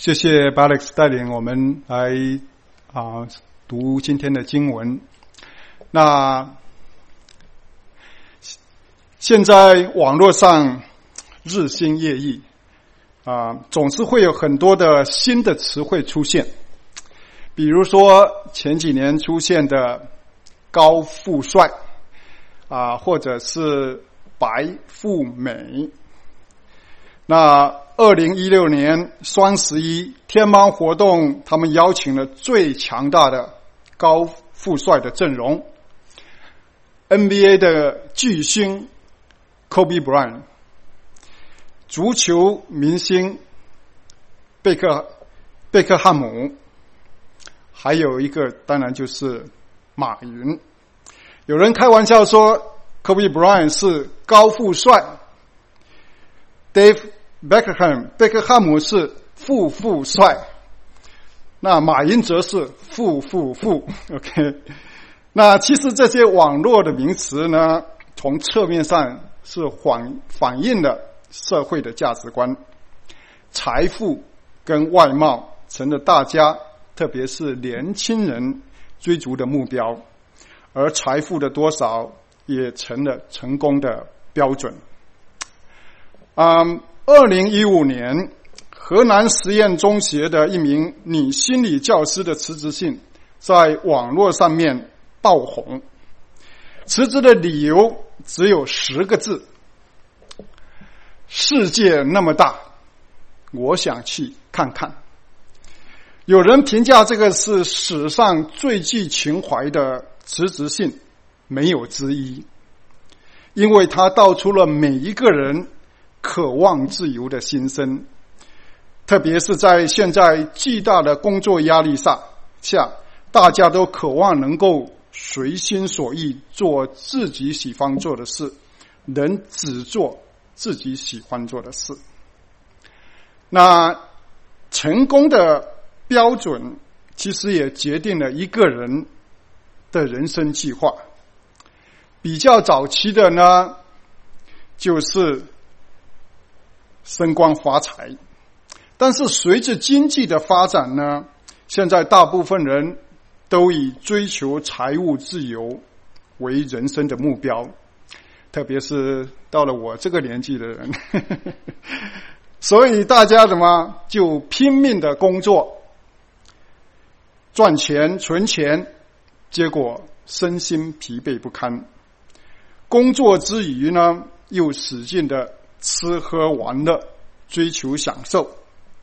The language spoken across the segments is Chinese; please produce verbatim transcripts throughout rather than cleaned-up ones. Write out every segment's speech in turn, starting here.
谢谢 Alex 带领我们来啊读今天的经文。那现在网络上日新月异啊，总是会有很多的新的词汇出现，比如说前几年出现的高富帅啊，或者是白富美。那二零一六年双十一天猫活动，他们邀请了最强大的高富帅的阵容 N B A 的巨星 Kobe Bryant， 足球明星贝克贝克汉姆，还有一个当然就是马云。有人开玩笑说 Kobe Bryant 是高富帅， Dave Beckham 贝克汉姆是富富帅，那马云则是富富富 OK。 那其实这些网络的名词呢，从侧面上是反反映了社会的价值观，财富跟外貌成了大家特别是年轻人追逐的目标，而财富的多少也成了成功的标准。嗯二零一五年，河南实验中学的一名女心理教师的辞职信在网络上面爆红。辞职的理由只有十个字：世界那么大，我想去看看。有人评价这个是史上最具情怀的辞职信，没有之一，因为它道出了每一个人渴望自由的心声，特别是在现在巨大的工作压力下，大家都渴望能够随心所欲做自己喜欢做的事，能只做自己喜欢做的事。那成功的标准其实也决定了一个人的人生计划。比较早期的呢，就是升官发财，但是随着经济的发展呢，现在大部分人都以追求财务自由为人生的目标，特别是到了我这个年纪的人所以大家怎么就拼命的工作赚钱存钱，结果身心疲惫不堪，工作之余呢又使劲的吃喝玩乐，追求享受。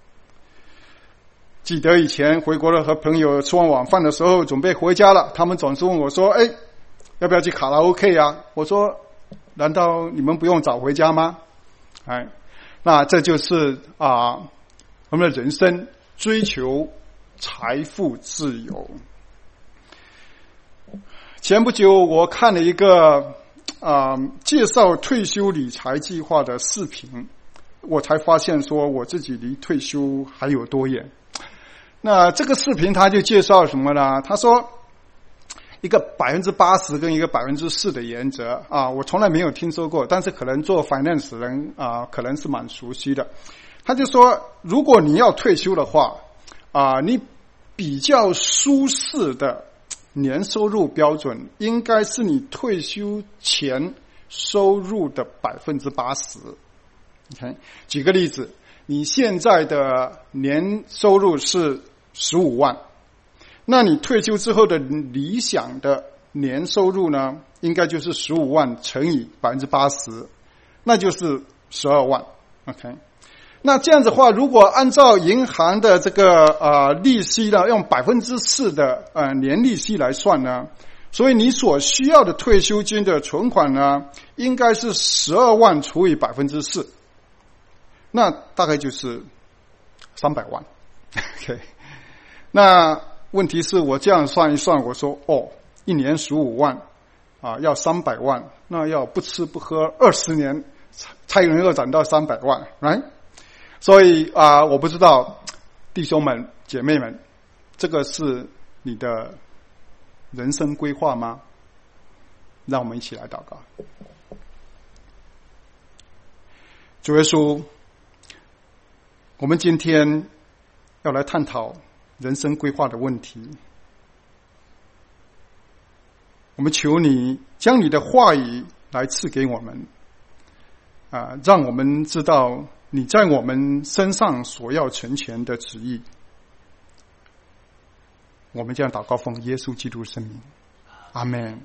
记得以前回国了，和朋友吃完晚饭的时候准备回家了，他们总是问我说，哎，要不要去卡拉 OK 啊？我说，难道你们不用早回家吗？哎，那这就是啊，我们的人生追求财富自由。前不久我看了一个啊、呃，介绍退休理财计划的视频，我才发现说我自己离退休还有多远。那这个视频他就介绍什么呢？他说一个百分之八十跟一个百分之四的原则啊，我从来没有听说过，但是可能做 finance 人啊，可能是蛮熟悉的。他就说，如果你要退休的话啊，你比较舒适的年收入标准应该是你退休前收入的百分之八十。OK， 举个例子，你现在的年收入是十五万，那你退休之后的理想的年收入呢，应该就是十五万乘以百分之八十，那就是十二万。OK， 那这样子的话，如果按照银行的这个呃利息呢，用百分之四的呃年利息来算呢，所以你所需要的退休金的存款呢，应该是十二万除以百分之四，那大概就是三百万。OK， 那问题是我这样算一算，我说哦，一年十五万啊，要三百万，那要不吃不喝二十年才能够涨到三百万 ，right？ 所以啊，我不知道弟兄们姐妹们，这个是你的人生规划吗？让我们一起来祷告。主耶稣，我们今天要来探讨人生规划的问题。我们求你将你的话语来赐给我们，啊，让我们知道你在我们身上所要成全的旨意。我们将祷告奉耶稣基督圣名，阿们。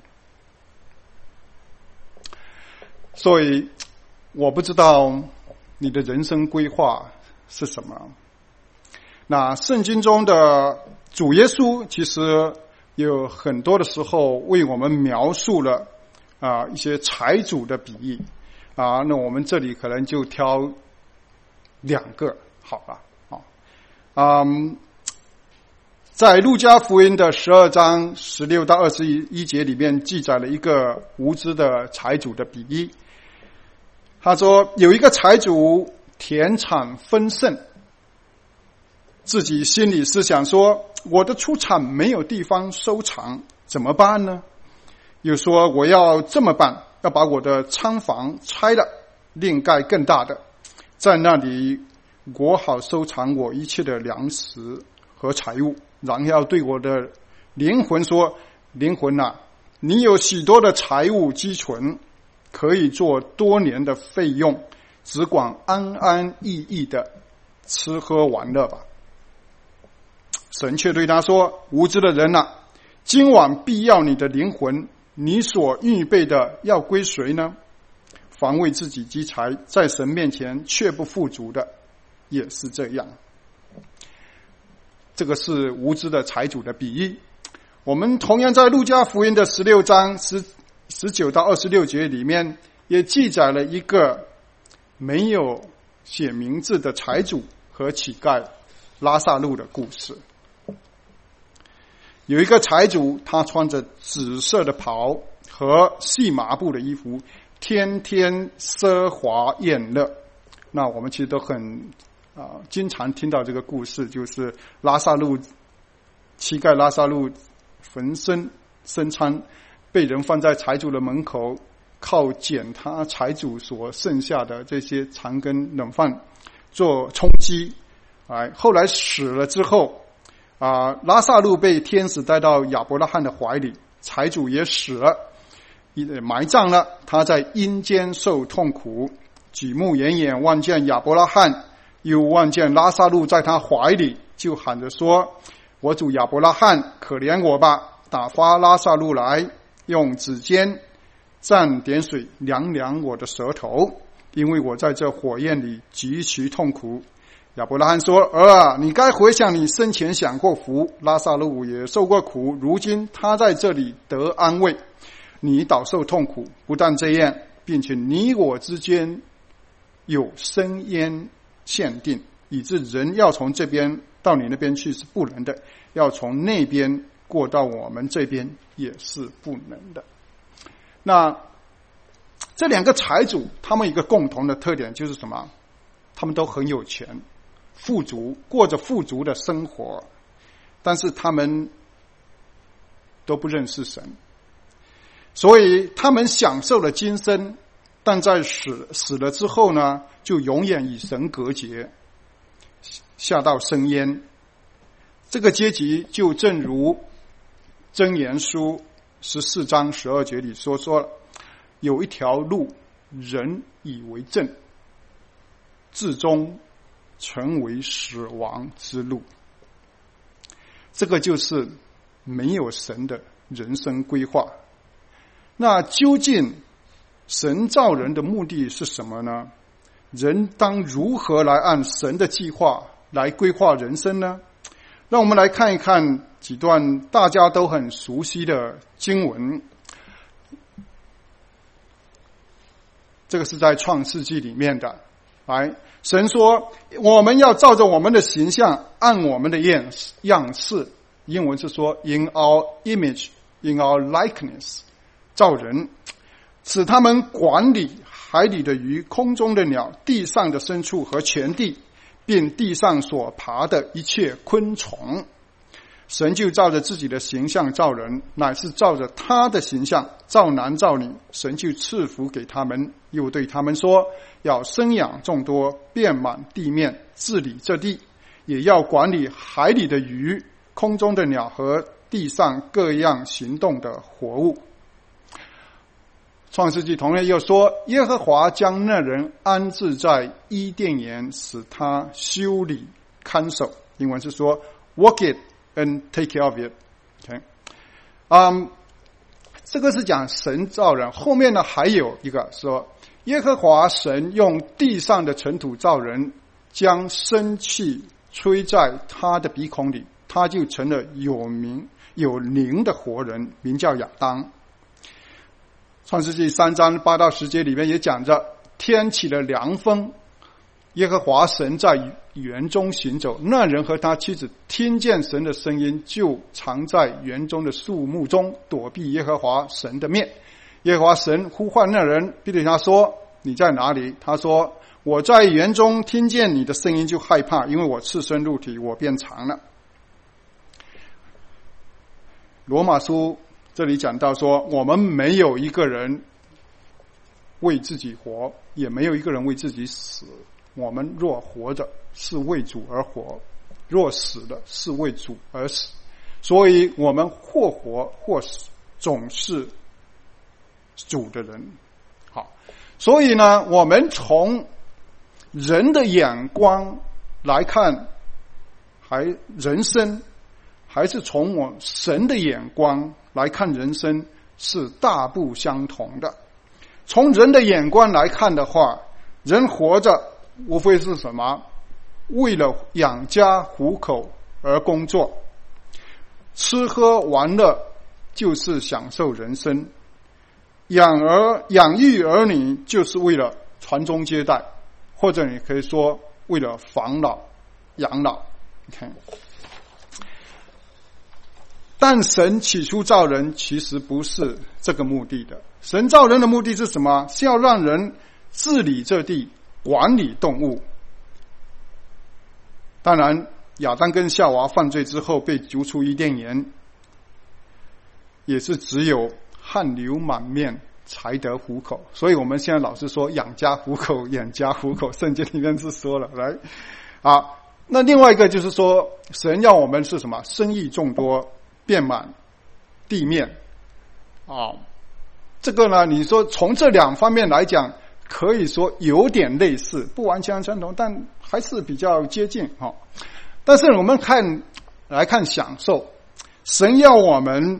所以我不知道你的人生规划是什么。那圣经中的主耶稣其实有很多的时候为我们描述了啊一些财主的比喻啊，那我们这里可能就挑两个好了啊。嗯，在路加福音的十二章十六到二十一节里面记载了一个无知的财主的比喻。他说有一个财主田产丰盛，自己心里思想说，我的出产没有地方收藏，怎么办呢？又说我要这么办，要把我的仓房拆了，另盖更大的，在那里我好收藏我一切的粮食和财物。然后要对我的灵魂说，灵魂啊，你有许多的财物积存，可以做多年的费用，只管安安逸逸的吃喝玩乐吧。神却对他说，无知的人啊，今晚必要你的灵魂，你所预备的要归谁呢？凡为自己积财，在神面前却不富足的，也是这样。这个是无知的财主的比喻。我们同样在路加福音的十六章十十九到二十六节里面，也记载了一个没有写名字的财主和乞丐拉撒路的故事。有一个财主，他穿着紫色的袍和细麻布的衣服，天天奢华宴乐。那我们其实都很啊，经常听到这个故事，就是拉撒路乞丐拉撒路焚身身餐，被人放在财主的门口，靠捡他财主所剩下的这些残羹冷饭做充饥。哎，后来死了之后啊，拉撒路被天使带到亚伯拉罕的怀里，财主也死了，埋葬了，他在阴间受痛苦，举目远远望见亚伯拉罕，又望见拉撒路在他怀里，就喊着说，我主亚伯拉罕，可怜我吧，打发拉撒路来，用指尖蘸点水凉凉我的舌头，因为我在这火焰里极其痛苦。亚伯拉罕说，儿啊，你该回想你生前享过福，拉撒路也受过苦，如今他在这里得安慰，你倒受痛苦。不但这样，并且你我之间有生烟限定，以致人要从这边到你那边去是不能的，要从那边过到我们这边也是不能的。那这两个财主，他们一个共同的特点就是什么？他们都很有钱，富足，过着富足的生活，但是他们都不认识神，所以他们享受了今生，但在死死了之后呢，就永远与神隔绝，下到深渊。这个阶级就正如箴言书十四章十二节里说说了，有一条路人以为正，至终成为死亡之路。这个就是没有神的人生规划。那究竟神造人的目的是什么呢？人当如何来按神的计划来规划人生呢？让我们来看一看几段大家都很熟悉的经文。这个是在创世纪里面的。来，神说我们要照着我们的形象，按我们的样式，英文是说 in our image, in our likeness， 造人，使他们管理海里的鱼、空中的鸟、地上的牲畜和全地，并地上所爬的一切昆虫。神就照着自己的形象造人，乃是照着他的形象造男造女。神就赐福给他们，又对他们说，要生养众多，遍满地面，治理这地， 也要管理海里的鱼、空中的鸟和地上各样行动的活物。创世纪同样又说，耶和华将那人安置在伊甸园，使他修理看守。英文是说 work it and take care of it。Okay? 嗯，这个是讲神造人。后面呢还有一个说，耶和华神用地上的尘土造人，将生气吹在他的鼻孔里，他就成了有名有灵的活人，名叫亚当。创世纪三章八到十节里面也讲着，天起了凉风，耶和华神在园中行走，那人和他妻子听见神的声音，就藏在园中的树木中，躲避耶和华神的面。耶和华神呼唤那人，并对他说，你在哪里？他说，我在园中听见你的声音就害怕，因为我赤身露体，我变长了。罗马书这里讲到说，我们没有一个人为自己活，也没有一个人为自己死。我们若活着，是为主而活；若死了，是为主而死。所以我们或活或死，总是主的人。好，所以呢，我们从人的眼光来看，还人生，还是从我神的眼光来看人生，是大不相同的。从人的眼光来看的话，人活着无非是什么？为了养家糊口而工作，吃喝玩乐就是享受人生，养儿养育儿女就是为了传宗接代，或者你可以说为了防老养老。Okay. 但神起初造人其实不是这个目的的。神造人的目的是什么？是要让人治理这地，管理动物。当然亚当跟夏娃犯罪之后被逐出伊甸园，也是只有汗流满面才得糊口。所以我们现在老是说养家糊口养家糊口，圣经里面是说了来啊。那另外一个就是说，神要我们是什么？生育众多，遍满地面啊。这个呢，你说从这两方面来讲，可以说有点类似，不完全相同，但还是比较接近哈。但是我们看来看享受，神要我们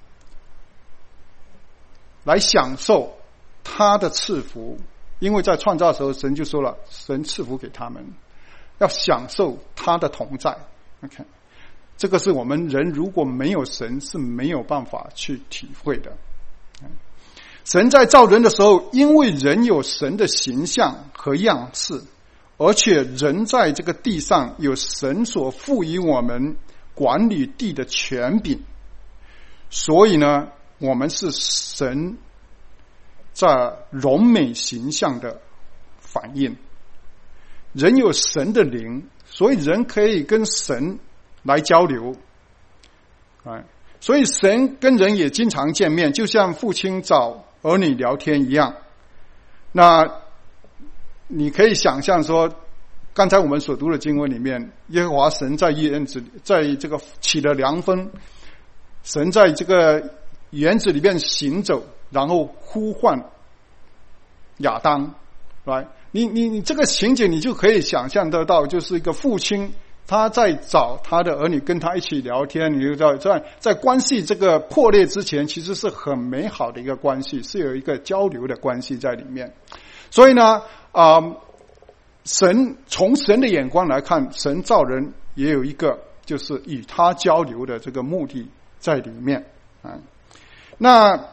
来享受他的赐福，因为在创造的时候，神就说了，神赐福给他们，要享受他的同在。OK， 这个是我们人如果没有神是没有办法去体会的。神在造人的时候，因为人有神的形象和样式，而且人在这个地上有神所赋予我们管理地的权柄，所以呢，我们是神在荣美形象的反应。人有神的灵，所以人可以跟神来交流。所以神跟人也经常见面，就像父亲找儿女聊天一样。那你可以想象说，刚才我们所读的经文里面，耶和华神在园子，在这个起了凉风，神在这个园子里面行走，然后呼唤亚当来。你你你这个情景你就可以想象得到，就是一个父亲他在找他的儿女跟他一起聊天，你就知道在在关系这个破裂之前，其实是很美好的一个关系，是有一个交流的关系在里面。所以呢，啊、呃，神从神的眼光来看，神造人也有一个就是与他交流的这个目的在里面啊。那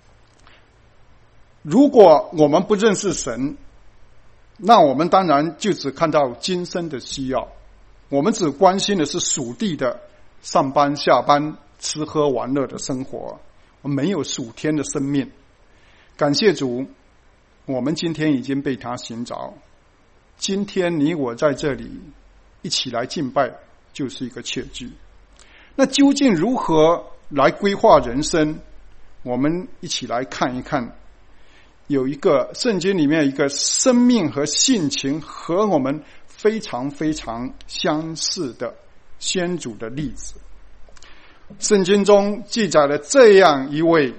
如果我们不认识神，那我们当然就只看到今生的需要，我们只关心的是属地的上班下班吃喝玩乐的生活，没有属天的生命。感谢主，我们今天已经被他寻着，今天你我在这里一起来敬拜，就是一个切据。那究竟如何来规划人生？我们一起来看一看，有一个圣经里面一个生命和性情和我们非常非常相似的先祖的例子。圣经中记载了这样一位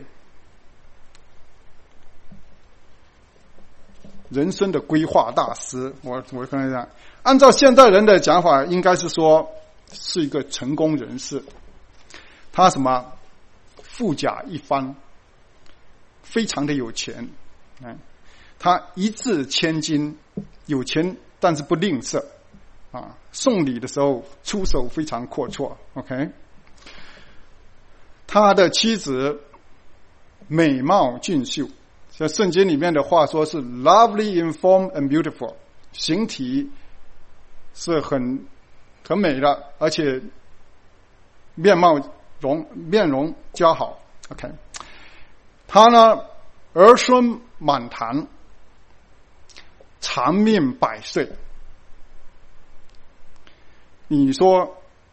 人生的规划大师，我我跟你讲，按照现代人的讲法，应该是说是一个成功人士。他什么富甲一方，非常的有钱，嗯，他一掷千金，有钱但是不吝啬啊，送礼的时候出手非常阔绰。OK， 他的妻子美貌俊秀。在圣经里面的话说是 lovely in form and beautiful， 形体是很很美的，而且面貌容面容姣好。 OK， 他呢儿孙满堂，长命百岁。你说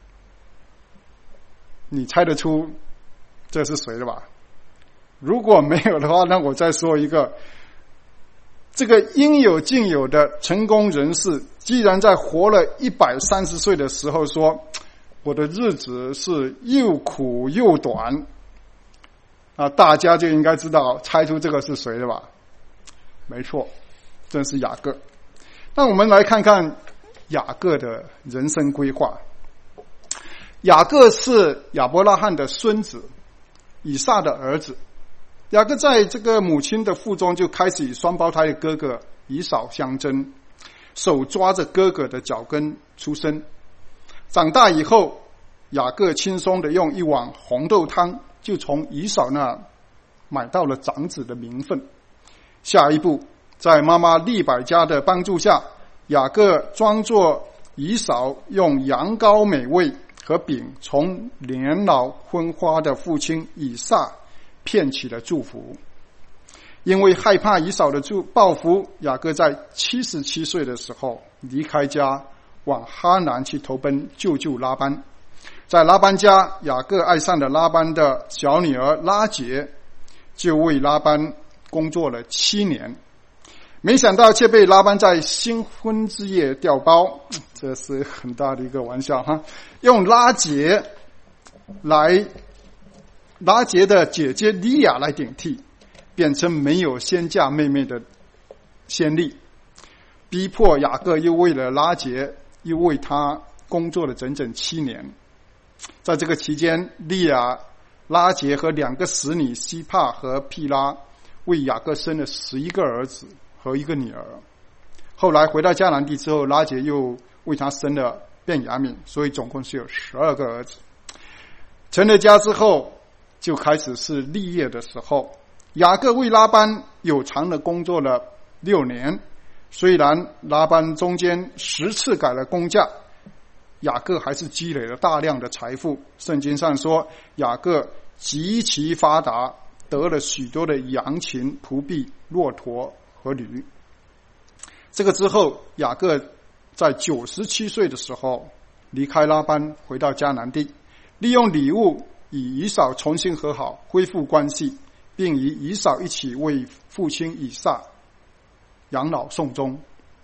你猜得出这是谁的吧？如果没有的话，那我再说一个，这个应有尽有的成功人士，既然在活了一百三十岁的时候说，我的日子是又苦又短，啊，大家就应该知道猜出这个是谁的吧？没错，正是雅各。那我们来看看雅各的人生规划。雅各是亚伯拉罕的孙子，以撒的儿子。雅各在这个母亲的腹中就开始与双胞胎的哥哥以扫相争，手抓着哥哥的脚跟出生。长大以后，雅各轻松的用一碗红豆汤就从以扫那买到了长子的名分。下一步，在妈妈利百加的帮助下，雅各装作以扫用羊羔美味和饼从年老昏花的父亲以撒骗取了祝福。因为害怕以扫的报复，雅各在七十七岁的时候离开家，往哈南去投奔舅舅拉班。在拉班家，雅各爱上了拉班的小女儿拉结，就为拉班工作了七年。没想到却被拉班在新婚之夜调包，这是很大的一个玩笑哈！用拉结来拉结的姐姐利亚来顶替，变成没有先嫁妹妹的先例，逼迫雅各又为了拉结又为他工作了整整七年。在这个期间，利亚、拉结和两个使女西帕和毗拉为雅各生了十一个儿子和一个女儿。后来回到迦南地之后，拉结又为他生了便雅悯，所以总共是有十二个儿子。成了家之后，就开始是立业的时候。雅各为拉班有偿的工作了六年，虽然拉班中间十次改了工价，雅各还是积累了大量的财富。圣经上说，雅各极其发达，得了许多的羊群、仆婢、骆驼和驴。这个之后，雅各在九十七岁的时候离开拉班，回到迦南地，利用礼物与以扫重新和好，恢复关系，并与以扫一起为父亲以撒养老送终。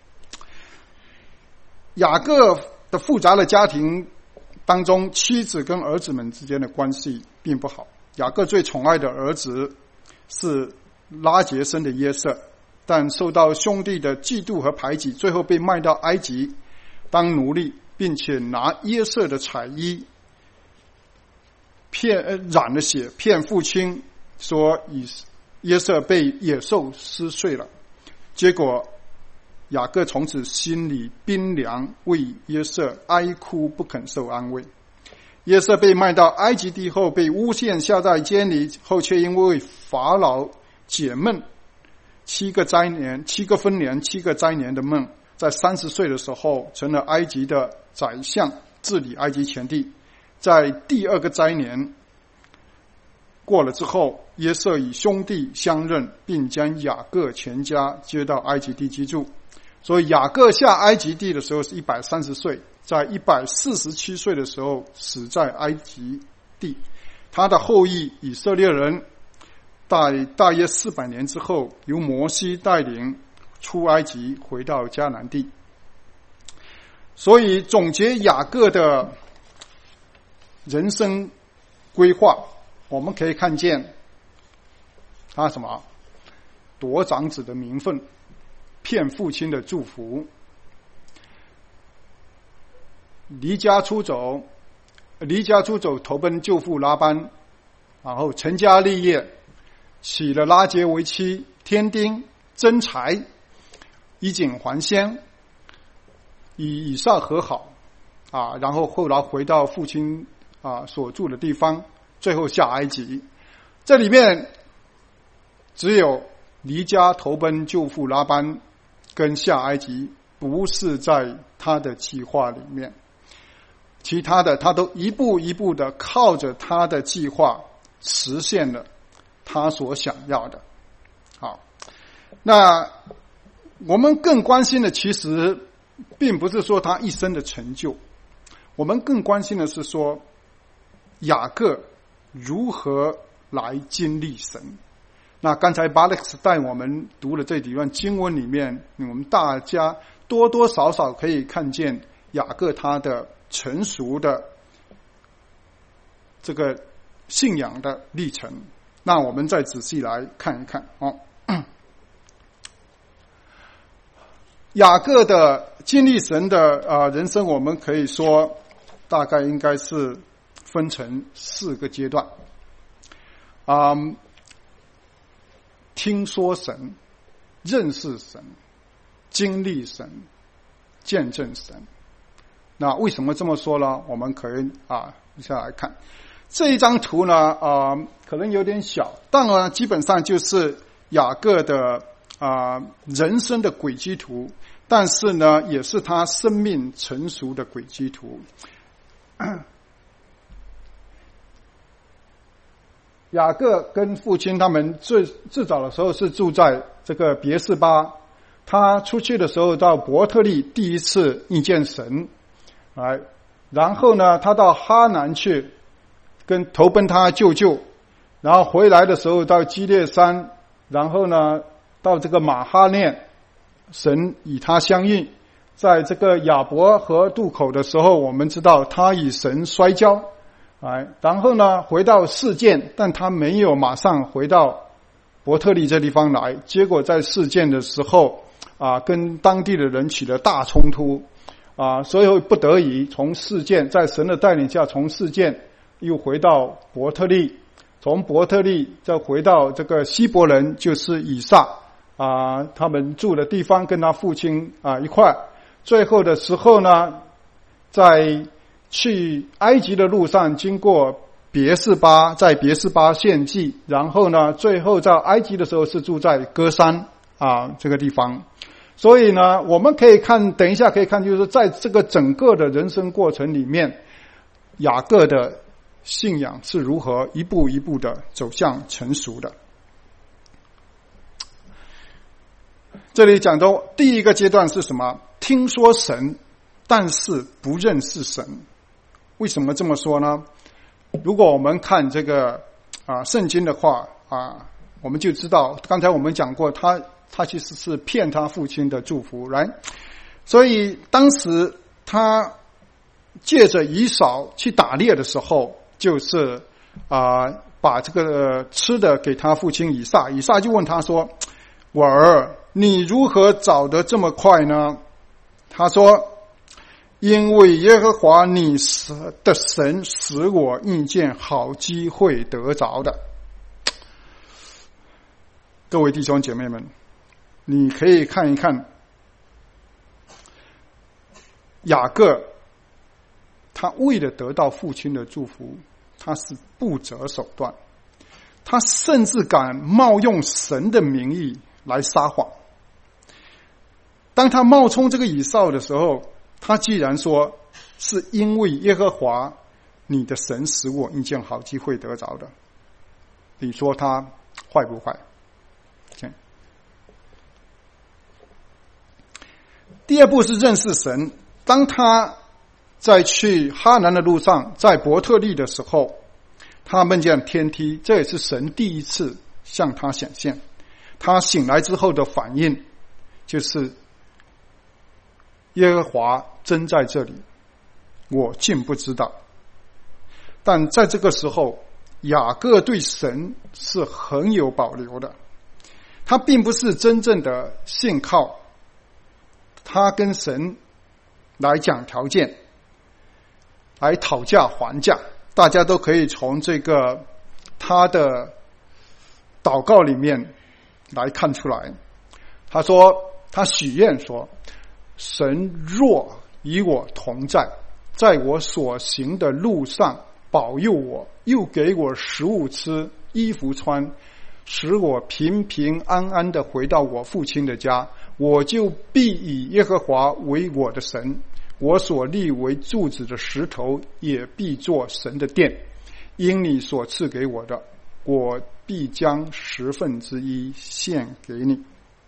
雅各的复杂的家庭当中，妻子跟儿子们之间的关系并不好。雅各最宠爱的儿子是拉结生的约瑟，但受到兄弟的嫉妒和排挤，最后被卖到埃及当奴隶，并且拿约瑟的彩衣骗、呃、染了血，骗父亲说以约瑟被野兽撕碎了。结果雅各从此心里冰凉，为约瑟哀哭不肯受安慰。约瑟被卖到埃及地后，被诬陷下在监里，后却因为法老解梦，七个灾年、七个分年、七个灾年的梦，在三十岁的时候成了埃及的宰相，治理埃及全地。在第二个灾年过了之后，约瑟与兄弟相认，并将雅各全家接到埃及地居住。所以雅各下埃及地的时候是一百三十岁，在一百四十七岁的时候死在埃及地。他的后裔以色列人在大约四百年之后，由摩西带领出埃及，回到迦南地。 所以总结雅各的人生规划，我们可以看见他什么？夺长子的名分，骗父亲的祝福，离家出走，离家出走投奔舅父拉班，然后成家立业，娶了拉结为妻，添丁增财，衣锦还乡，与以撒和好啊，然后后来回到父亲啊所住的地方，最后下埃及。这里面只有离家投奔舅父拉班跟下埃及不是在他的计划里面，其他的他都一步一步的靠着他的计划实现了他所想要的。好，那我们更关心的其实并不是说他一生的成就，我们更关心的是说雅各如何来经历神。那刚才巴勒斯带我们读了这几段经文里面，我们大家多多少少可以看见雅各他的成熟的这个信仰的历程。那我们再仔细来看一看哦。雅各的经历神的呃人生，我们可以说大概应该是分成四个阶段。啊、嗯，听说神，认识神，经历神，见证神。那为什么这么说呢？我们可以啊，下来看这一张图呢，啊、呃，可能有点小，但呢，基本上就是雅各的啊、呃、人生的轨迹图，但是呢，也是他生命成熟的轨迹图。雅各跟父亲他们最最早的时候是住在这个别是巴，他出去的时候到伯特利第一次遇见神，来，然后呢，他到哈南去跟投奔他舅舅，然后回来的时候到基列山，然后呢到这个马哈念，神与他相应，在这个亚伯河渡口的时候，我们知道他与神摔跤。哎，然后呢，回到示剑，但他没有马上回到伯特利这地方来。结果在示剑的时候，啊，跟当地的人起了大冲突，啊，所以不得已从示剑，在神的带领下，从示剑又回到伯特利，从伯特利再回到这个希伯伦，就是以撒啊他们住的地方，跟他父亲啊一块。最后的时候呢，在去埃及的路上经过别是巴，在别是巴献祭，然后呢最后在埃及的时候是住在歌山啊这个地方。所以呢我们可以看，等一下可以看，就是在这个整个的人生过程里面，雅各的信仰是如何一步一步的走向成熟的。这里讲到第一个阶段是什么？听说神，但是不认识神。为什么这么说呢？如果我们看这个啊圣经的话啊，我们就知道，刚才我们讲过，他他其实是骗他父亲的祝福，来，所以当时他借着以扫去打猎的时候，就是啊把这个吃的给他父亲以撒，以撒就问他说：“我儿，你如何找得这么快呢？”他说：“因为耶和华你的神使我遇见好机会得着的。”各位弟兄姐妹们，你可以看一看雅各，他为了得到父亲的祝福，他是不择手段，他甚至敢冒用神的名义来撒谎。当他冒充这个以扫的时候，他既然说是因为耶和华你的神使我遇见好机会得着的，你说他坏不坏？第二步是认识神。当他在去哈南的路上，在伯特利的时候，他梦见天梯，这也是神第一次向他显现。他醒来之后的反应就是耶和华真在这里，我竟不知道。但在这个时候，雅各对神是很有保留的，他并不是真正的信靠，他跟神来讲条件，来讨价还价。大家都可以从这个他的祷告里面来看出来。他说，他许愿说，神若与我同在，在我所行的路上保佑我，又给我食物吃，衣服穿，使我平平安安的回到我父亲的家，我就必以耶和华为我的神，我所立为柱子的石头也必作神的殿。因你所赐给我的，我必将十分之一献给你。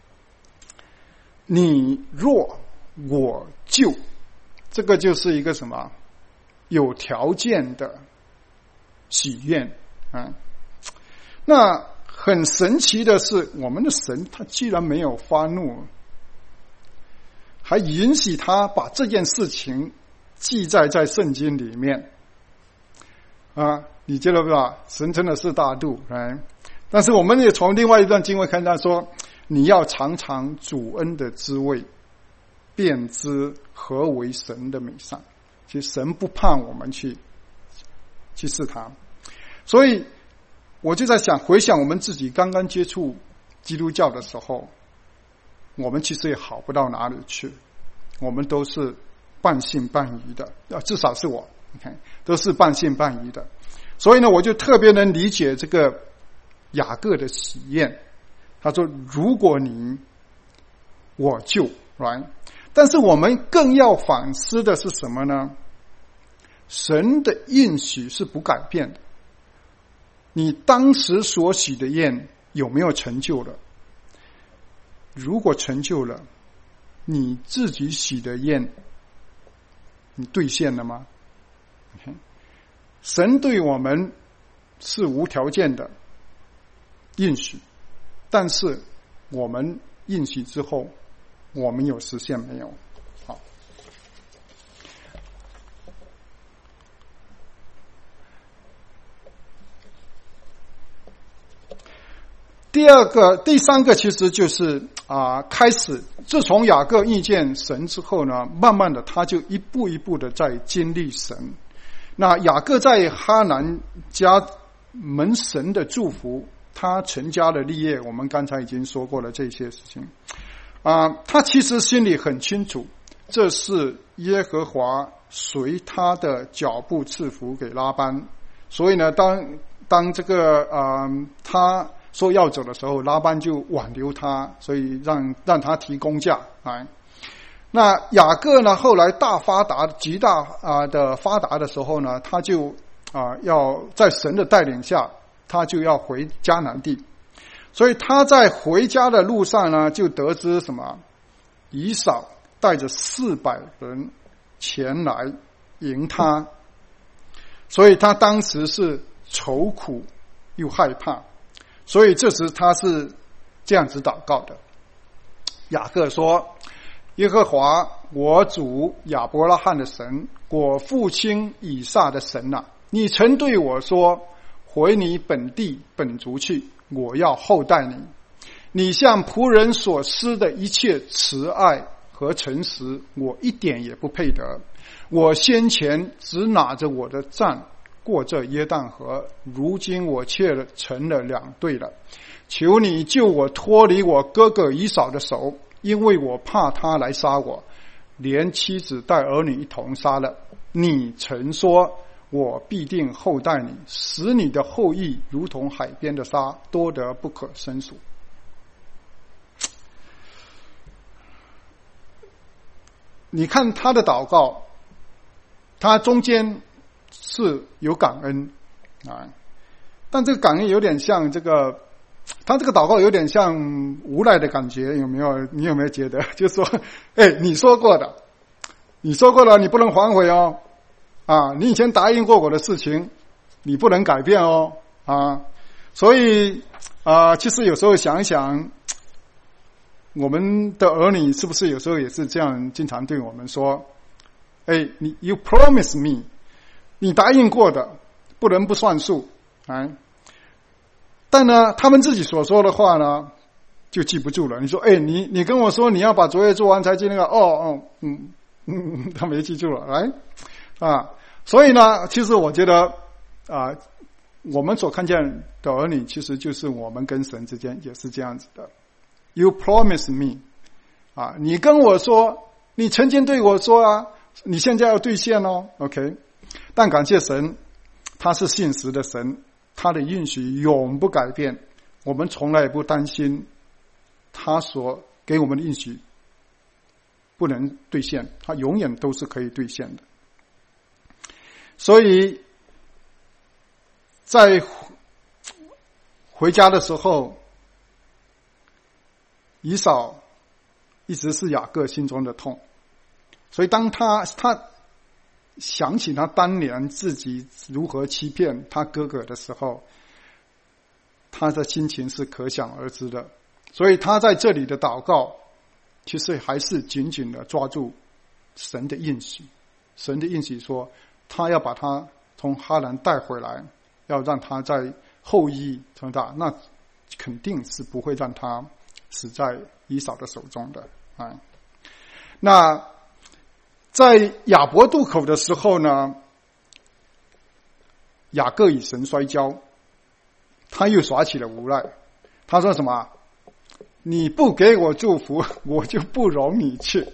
你若我就，这个就是一个什么有条件的许愿啊。那很神奇的是，我们的神他居然没有发怒，还允许他把这件事情记载在圣经里面啊。你觉得吧？神真的是大度，哎，但是我们也从另外一段经文看到说，你要尝尝主恩的滋味，便知何为神的美善。其实神不怕我们去去试他，所以我就在想，回想我们自己刚刚接触基督教的时候，我们其实也好不到哪里去，我们都是半信半疑的，至少是我，你看，都是半信半疑的。所以呢，我就特别能理解这个雅各的喜宴。他说：“如果你，我就 right。”但是我们更要反思的是什么呢？神的应许是不改变的。你当时所许的愿有没有成就了？如果成就了，你自己许的愿，你兑现了吗？ okay。神对我们是无条件的应许，但是我们应许之后，我们有实现没有？好，第二个、第三个其实就是啊、呃，开始自从雅各遇见神之后呢，慢慢的他就一步一步的在经历神。那雅各在哈南家蒙神的祝福，他成家的立业，我们刚才已经说过了这些事情啊、呃，他其实心里很清楚，这是耶和华随他的脚步赐福给拉班，所以呢，当当这个呃他说要走的时候，拉班就挽留他，所以让让他提工价来。那雅各呢，后来大发达、极大啊、呃、的发达的时候呢，他就啊、呃、要在神的带领下，他就要回迦南地。所以他在回家的路上呢，就得知什么？以扫带着四百人前来迎他，所以他当时是愁苦又害怕。所以这时他是这样子祷告的：雅各说，耶和华我主亚伯拉罕的神，我父亲以撒的神啊，你曾对我说，回你本地本族去，我要厚待你。你向仆人所施的一切慈爱和诚实，我一点也不配得。我先前只拿着我的杖过这约旦河，如今我却成了两队了。求你救我脱离我哥哥以扫的手，因为我怕他来杀我，连妻子带儿女一同杀了。你曾说，我必定厚待你，使你的后裔如同海边的沙，多得不可胜数。你看他的祷告，他中间是有感恩啊，但这个感恩有点像这个，他这个祷告有点像无赖的感觉，有没有？你有没有觉得？就是说，哎，你说过的，你说过了，你不能反悔哦，啊，你以前答应过我的事情，你不能改变哦，啊，所以啊、呃，其实有时候想一想， 我们的儿女是不是有时候也是这样，经常对我们说：“哎，你 you promise me， 你答应过的，不能不算数。”哎，但呢，他们自己所说的话呢，就记不住了。你说：“哎，你你跟我说你要把作业做完才记那个。”哦哦，嗯嗯，他没记住了，来啊。所以呢，其实我觉得啊，我们所看见的儿女，其实就是我们跟神之间也是这样子的。You promise me， 啊，你跟我说，你曾经对我说啊，你现在要兑现哦 ，OK。但感谢神，他是信实的神，他的应许永不改变，我们从来也不担心他所给我们的应许不能兑现，他永远都是可以兑现的。所以在回家的时候，以扫一直是雅各心中的痛，所以当他他想起他当年自己如何欺骗他哥哥的时候，他的心情是可想而知的。所以他在这里的祷告，其实还是紧紧的抓住神的应许。神的应许说，他要把他从哈兰带回来，要让他在后裔成大，那肯定是不会让他死在以扫的手中的啊。那在雅博渡口的时候呢，雅各与神摔跤，他又耍起了无赖。他说什么？你不给我祝福，我就不容你去。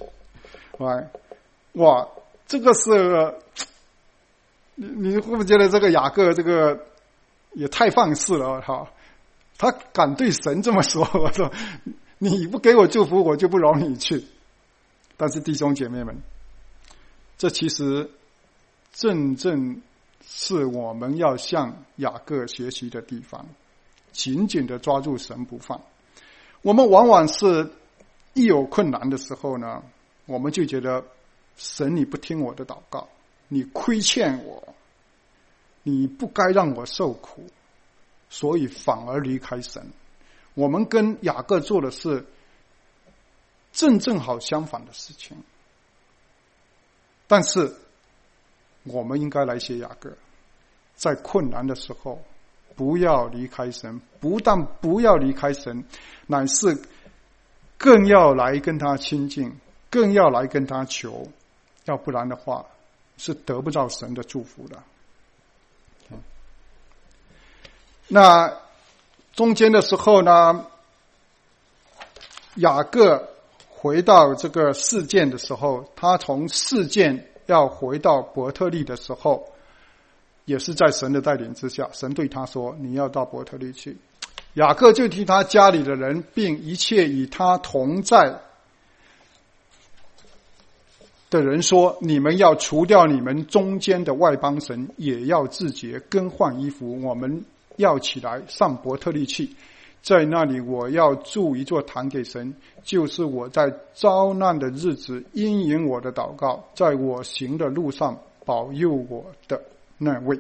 哇，这个是你你会不会觉得这个雅各这个也太放肆了哈？他敢对神这么说，我说你不给我祝福，我就不容你去。但是弟兄姐妹们，这其实正正是我们要向雅各学习的地方，紧紧的抓住神不放。我们往往是一有困难的时候呢，我们就觉得神你不听我的祷告，你亏欠我，你不该让我受苦，所以反而离开神。我们跟雅各做的是正正好相反的事情。但是我们应该来学雅各，在困难的时候不要离开神，不但不要离开神，乃是更要来跟他亲近，更要来跟他求，要不然的话是得不到神的祝福的。那中间的时候呢，雅各回到这个示剑的时候，他从示剑要回到伯特利的时候，也是在神的带领之下，神对他说，你要到伯特利去。雅各就替他家里的人并一切与他同在的人说，你们要除掉你们中间的外邦神，也要自洁，更换衣服，我们要起来上伯特利去，在那里我要筑一座坛给神，就是我在遭难的日子应允我的祷告，在我行的路上保佑我的那位。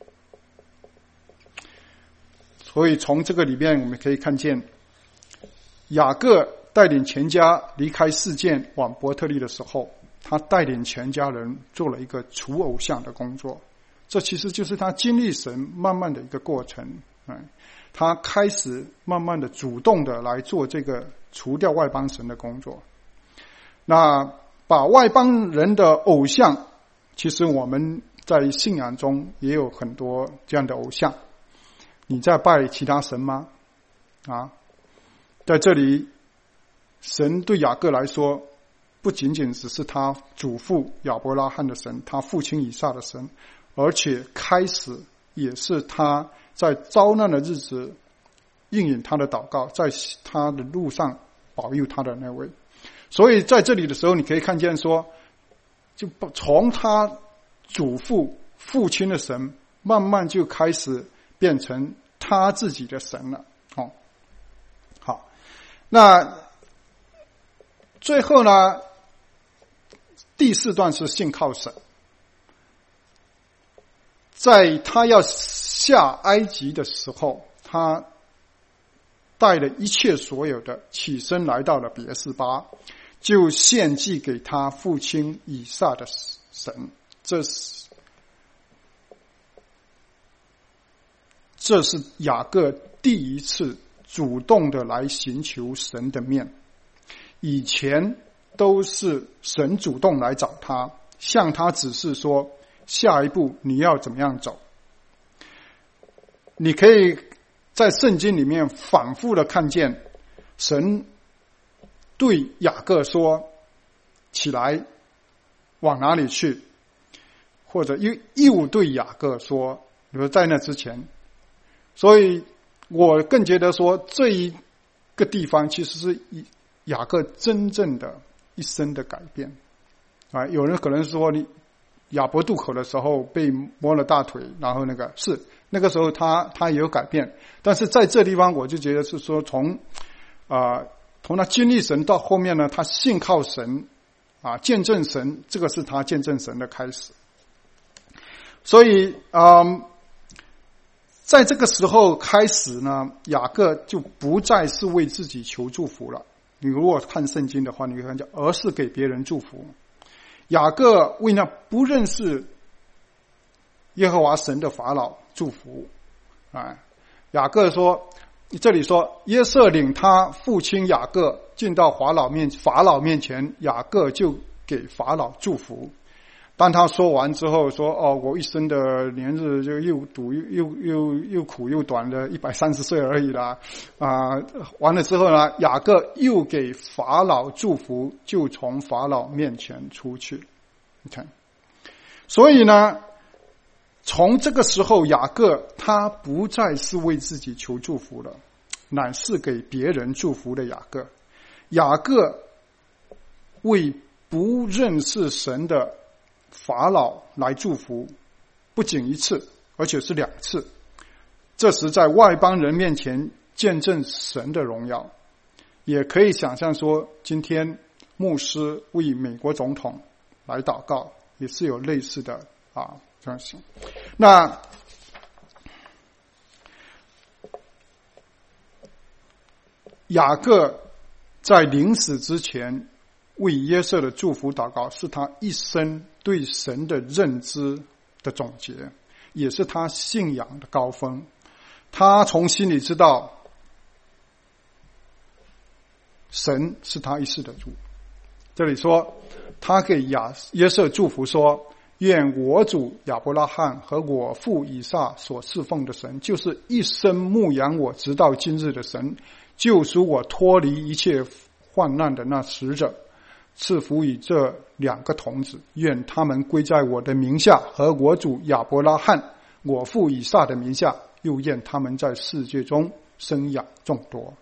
所以从这个里面我们可以看见，雅各带领全家离开示剑往伯特利的时候，他带领全家人做了一个除偶像的工作。这其实就是他经历神慢慢的一个过程。嗯，他开始慢慢的主动的来做这个除掉外邦神的工作。那把外邦人的偶像，其实我们在信仰中也有很多这样的偶像。你在拜其他神吗？啊，在这里神对雅各来说，不仅仅只是他祖父亚伯拉罕的神，他父亲以撒的神，而且开始也是他在遭难的日子应允他的祷告，在他的路上保佑他的那位。所以在这里的时候，你可以看见说，就从他祖父父亲的神慢慢就开始变成他自己的神了。哦，好，那最后呢，第四段是信靠神。在他要下埃及的时候，他带了一切所有的，起身来到了别是巴，就献祭给他父亲以撒的神。这是这是雅各第一次主动的来寻求神的面，以前都是神主动来找他，向他指示说下一步你要怎么样走。你可以在圣经里面反复的看见神对雅各说起来往哪里去，或者又又对雅各说比如在那之前。所以我更觉得说这一个地方其实是雅各真正的一生的改变啊。有人可能说你亚伯渡口的时候被摸了大腿，然后那个是那个时候他他也有改变，但是在这地方我就觉得是说从啊、呃、从他经历神到后面呢，他信靠神啊，见证神，这个是他见证神的开始。所以啊、呃，在这个时候开始呢，雅各就不再是为自己求祝福了。你如果看圣经的话，你会看见，而是给别人祝福。雅各为那不认识耶和华神的法老祝福啊。雅各说，这里说约瑟领他父亲雅各进到法老面法老面前，雅各就给法老祝福。当他说完之后说，哦，我一生的年日就又赌又又又苦又短的一百三十岁而已啦啊！完了之后呢，雅各又给法老祝福，就从法老面前出去。你看，所以呢，从这个时候，雅各他不再是为自己求祝福了，乃是给别人祝福的雅各。雅各为不认识神的法老来祝福，不仅一次，而且是两次。这时在外邦人面前见证神的荣耀。也可以想象说，今天牧师为美国总统来祷告，也是有类似的啊这样行。那雅各在临死之前为约瑟的祝福祷告，是他一生对神的认知的总结，也是他信仰的高峰。他从心里知道神是他一世的主。这里说他给亚约瑟祝福说，愿我主亚伯拉罕和我父以撒所侍奉的神，就是一生牧养我直到今日的神，救赎我脱离一切患难的那使者，赐福与这两个童子，愿他们归在我的名下和我主亚伯拉罕我父以撒的名下，又愿他们在世界中生养众多。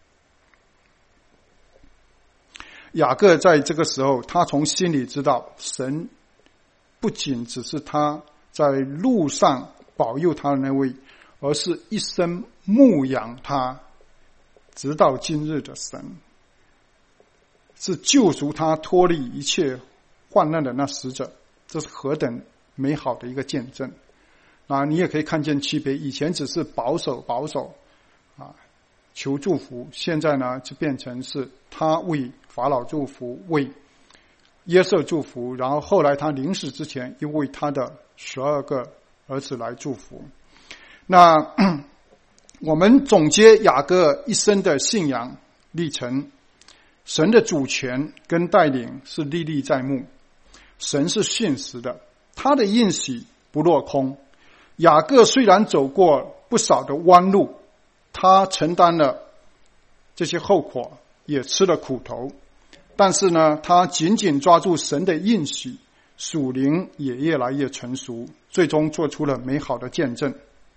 雅各在这个时候，他从心里知道神不仅只是他在路上保佑他的那位，而是一生牧养他直到今日的神，是救赎他脱离一切患难的那使者。这是何等美好的一个见证啊！你也可以看见区别，以前只是保守保守啊，求祝福，现在呢就变成是他为法老祝福，为约瑟祝福，然后后来他临死之前又为他的十二个儿子来祝福。那我们总结雅各一生的信仰历程，神的主权跟带领是历历在目，神是信实的，他的应许不落空。雅各虽然走过不少的弯路，他承担了这些后果，也吃了苦头，但是呢，他紧紧抓住神的应许，属灵也越来越成熟，最终做出了美好的见证。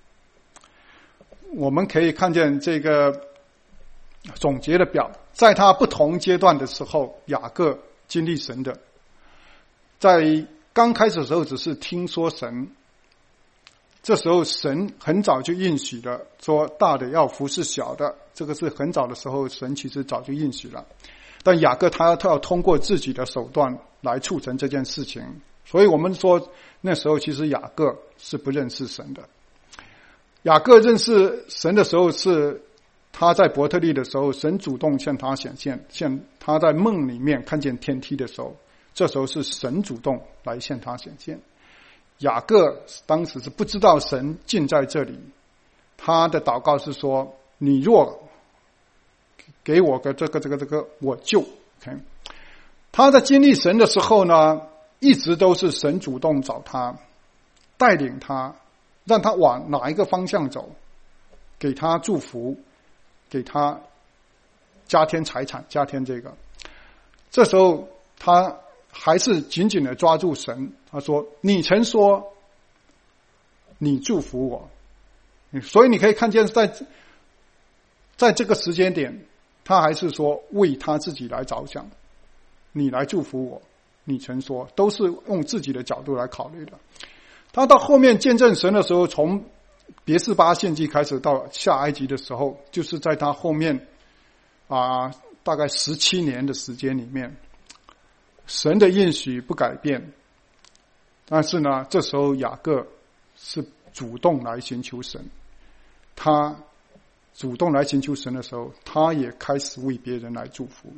我们可以看见这个总结的表，在他不同阶段的时候，雅各经历神的，在刚开始的时候只是听说神，这时候神很早就应许了，说大的要服侍小的，这个是很早的时候神其实早就应许了。但雅各他要通过自己的手段来促成这件事情，所以我们说那时候其实雅各是不认识神的。雅各认识神的时候是他在伯特利的时候，神主动向他显现，现他在梦里面看见天梯的时候，这时候是神主动来向他显现。雅各当时是不知道神竟在这里，他的祷告是说：你若给我个这个这个这个，我就 OK。他在经历神的时候呢，一直都是神主动找他，带领他，让他往哪一个方向走，给他祝福，给他加添财产，加添这个。这时候他还是紧紧的抓住神，他说：你曾说你祝福我。所以你可以看见在在这个时间点，他还是说为他自己来着想，你来祝福我，你曾说，都是用自己的角度来考虑的。他到后面见证神的时候，从别是巴献祭开始到下埃及的时候，就是在他后面啊，大概十七年的时间里面，神的应许不改变。但是呢，这时候雅各是主动来寻求神，他主动来寻求神的时候，他也开始为别人来祝福。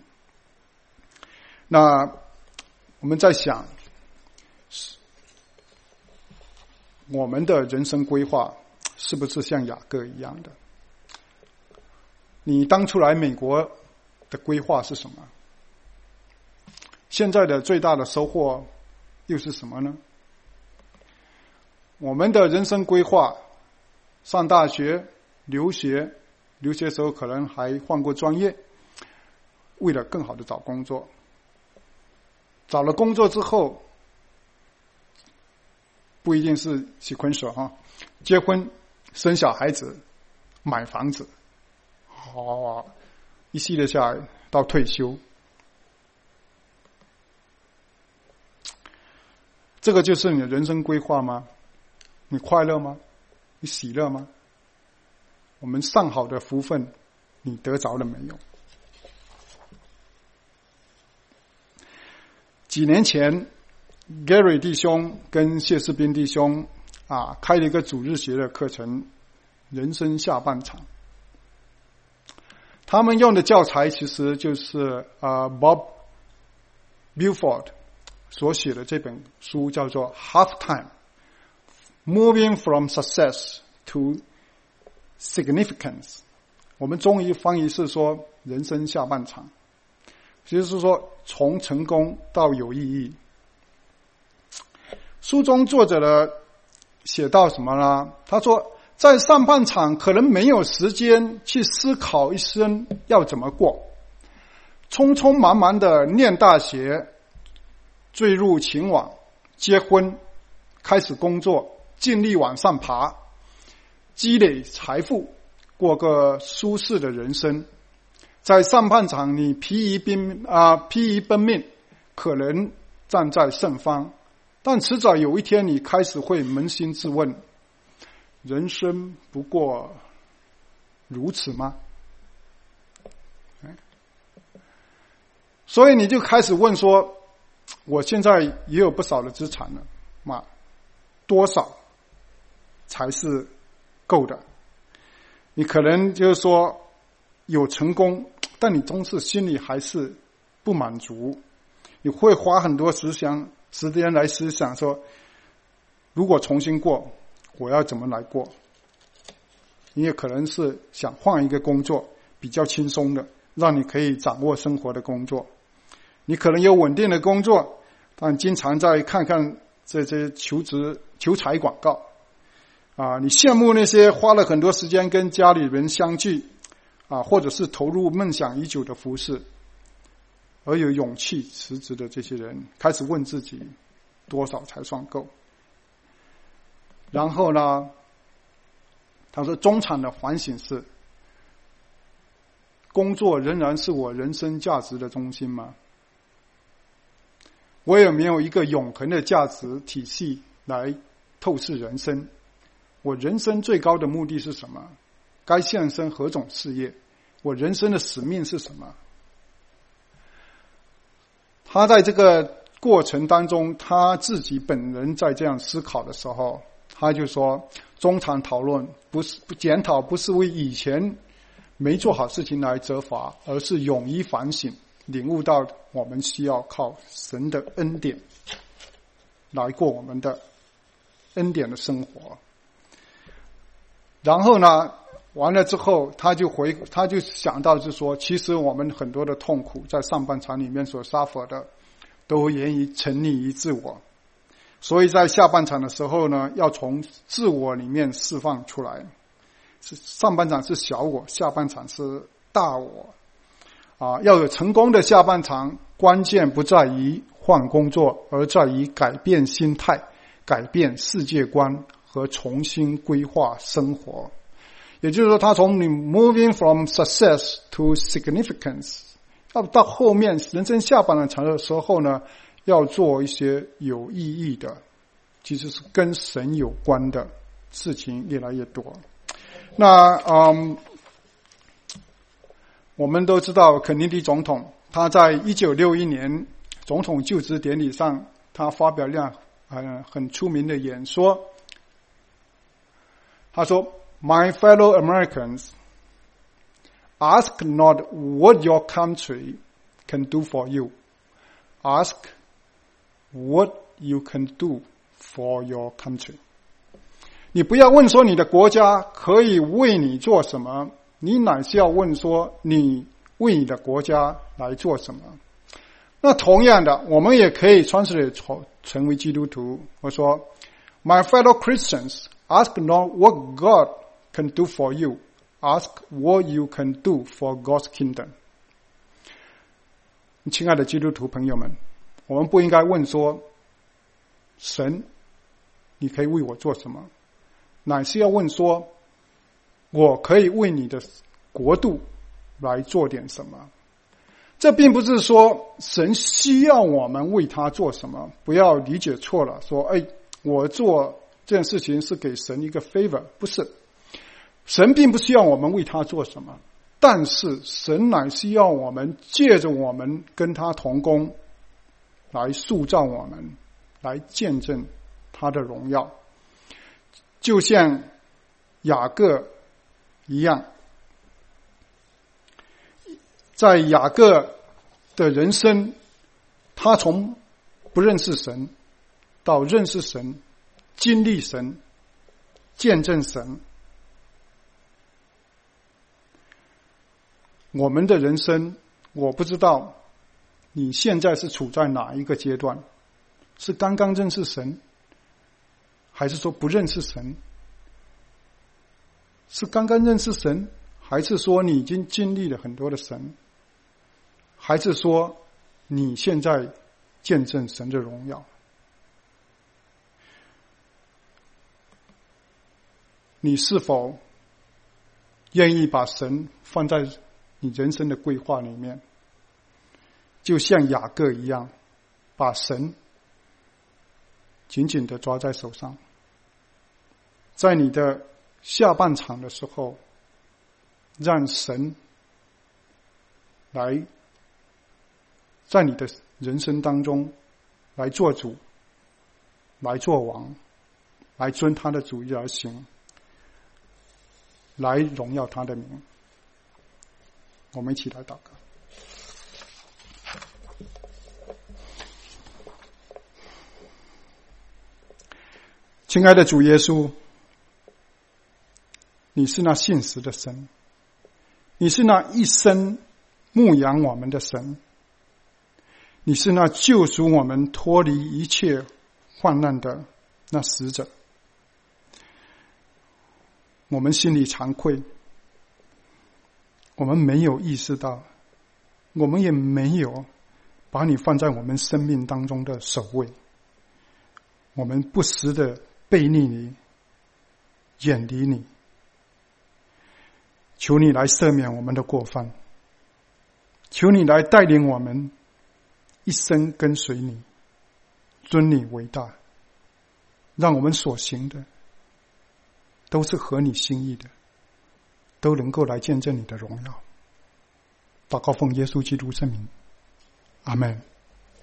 那我们在想，我们的人生规划是不是像雅各一样的？你当初来美国的规划是什么？现在的最大的收获又是什么呢？我们的人生规划，上大学、留学，留学的时候可能还换过专业，为了更好的找工作。找了工作之后，不一定是sequential哈，结婚、生小孩子、买房子，好，一系列下来到退休，这个就是你的人生规划吗？你快乐吗？你喜乐吗？我们上好的福分，你得着了没有？几年前 Gary 弟兄跟谢世斌弟兄啊开了一个主日学的课程，人生下半场。他们用的教材其实就是啊 Bob Buford 所写的这本书，叫做 Halftime Moving from Success to Significance。 我们中译翻译是说人生下半场，其实是说从成功到有意义。书中作者的写到什么呢？他说在上半场可能没有时间去思考一生要怎么过，匆匆忙忙的念大学，坠入情网，结婚，开始工作，尽力往上爬，积累财富，过个舒适的人生。在上半场你疲于奔啊疲于奔命，可能站在胜方，但迟早有一天你开始会扪心自问，人生不过如此吗？所以你就开始问说，我现在也有不少的资产了嘛，多少才是够的？你可能就是说有成功，但你总是心里还是不满足，你会花很多时想时间来思想说，如果重新过，我要怎么来过？你也可能是想换一个工作，比较轻松的，让你可以掌握生活的工作。你可能有稳定的工作，但经常在看看这些求职求财广告啊，你羡慕那些花了很多时间跟家里人相聚啊，或者是投入梦想已久的服事，而有勇气辞职的这些人，开始问自己多少才算够？然后呢，他说中场的反省是，工作仍然是我人生价值的中心吗？我有没有一个永恒的价值体系来透视人生？我人生最高的目的是什么？该献身何种事业？我人生的使命是什么？他在这个过程当中，他自己本人在这样思考的时候，他就说中场讨论不是不检讨，不是为以前没做好事情来责罚，而是勇于反省，领悟到我们需要靠神的恩典来过我们的恩典的生活。然后呢，完了之后他就回他就想到就是说，其实我们很多的痛苦在上半场里面所suffer的都源于沉溺于自我，所以在下半场的时候呢，要从自我里面释放出来。上半场是小我，下半场是大我啊，要有成功的下半场，关键不在于换工作，而在于改变心态，改变世界观和重新规划生活。也就是说，他从你 moving from success to significance， 到到后面人生下半场的时候呢，要做一些有意义的，其实是跟神有关的事情越来越多。那嗯，我们都知道肯尼迪总统，他在一九六一年总统就职典礼上，他发表了很很出名的演说。他说 ：“My fellow Americans, ask not what your country can do for you, ask what you can do for your country。”你不要问说你的国家可以为你做什么，你乃是要问说你为你的国家来做什么。那同样的，我们也可以 translate 成为基督徒。我说 ：“My fellow Christians, ask not what God can do for you, ask what you can do for God's kingdom。”亲爱的基督徒朋友们，我们不应该问说神，你可以为我做什么？乃是要问说，我可以为你的国度来做点什么。这并不是说神需要我们为他做什么，不要理解错了，说哎，我做这件事情是给神一个 favor， 不是。神并不需要我们为他做什么，但是神乃需要我们借着我们跟他同工，来塑造我们，来见证他的荣耀。就像雅各一样，在雅各的人生，他从不认识神到认识神，经历神，见证神。我们的人生，我不知道你现在是处在哪一个阶段，是刚刚认识神，还是说不认识神？是刚刚认识神，还是说你已经经历了很多的神？还是说你现在见证神的荣耀？你是否愿意把神放在你人生的规划里面，就像雅各一样，把神紧紧地抓在手上，在你的下半场的时候，让神来在你的人生当中来做主，来做王，来遵他的旨意而行，来荣耀他的名。我们一起来祷告。亲爱的主耶稣，你是那信实的神，你是那一生牧养我们的神，你是那救赎我们脱离一切患难的那使者。我们心里惭愧，我们没有意识到，我们也没有把你放在我们生命当中的首位，我们不时的背逆你，远离你。求你来赦免我们的过犯，求你来带领我们一生跟随你，尊你为大，让我们所行的都是合你心意的，都能够来见证你的荣耀。祷告奉耶稣基督圣名，阿们。